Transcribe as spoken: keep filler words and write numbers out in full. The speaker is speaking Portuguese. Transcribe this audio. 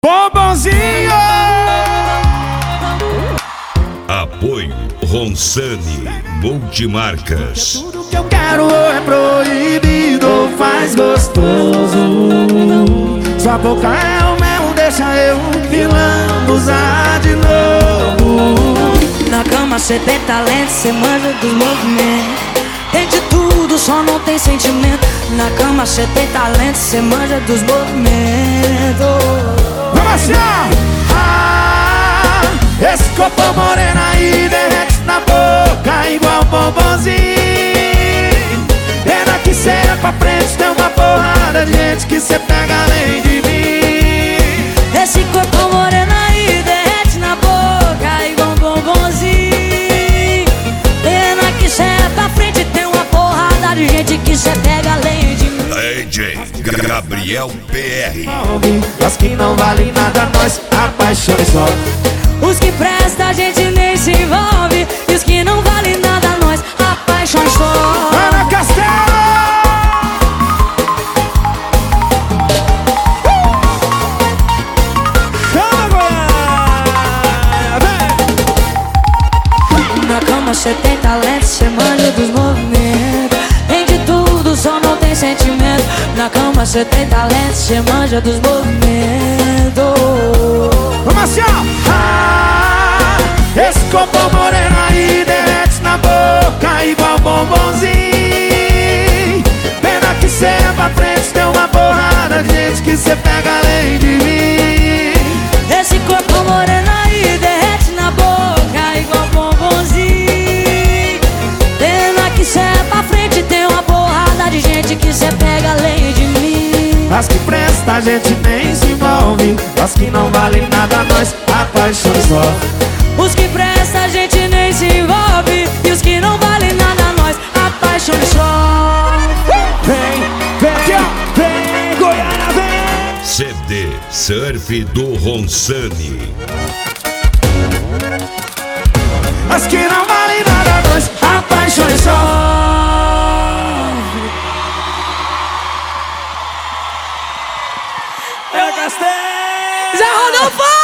Bombonzinho! Apoio Ronsani Multimarcas. Tudo que eu quero é proibido, faz gostoso. Sua boca é o mel, deixa eu pilando, usar de novo. Na cama cê tem talento, cê manja dos movimentos. Tem de tudo, só não tem sentimento. Na cama cê tem talento, cê manja dos movimentos. Vamos assim, ó! Ah, esse corpo moreno aí derrete na boca igual bombonzinho. Pena que cê é pra frente, tem uma porrada de gente que cê pega além de mim. Esse corpo moreno aí derrete na boca igual um bombonzinho. Pena que cê é pra frente, tem uma porrada de gente que cê pega além de mim. D J Gabriel P R. Os que não valem nada, nós apaixonamos só. Os que prestam a gente nem se envolve, e os que não valem nada nós apaixonamos só. Ana Castelo! Chama, Goiânia! Vem! Na cama cê tem talento, cê manja dos movimentos. Tem de tudo, só não tem sentimento. Na cama cê tem talento, cê manja dos movimentos. Vamos assim, ó! Ah, esse corpo moreno aí derrete na boca igual bombonzinho. Pena que cê é pra frente, tem uma porrada de gente que cê pega além de mim. Esse corpo moreno aí derrete na boca igual bombonzinho. Pena que cê é pra frente, tem uma porrada de gente que cê pega além de mim. As que presta a gente nem se envolve, as que não valem nada nós apaixonamos só. Os que prestam a gente nem se envolve, e os que não valem nada nós apaixonamos só. Vem, vem, aqui, ó, vem, Goiânia, vem! C D Surf do Ronsani. As que não valem nada nós apaixonamos só. Zé Rodolfo!